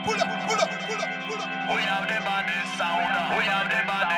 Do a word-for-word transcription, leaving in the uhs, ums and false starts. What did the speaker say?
Pull up, pull up, pull up, pull up. We have the body sound. We have the body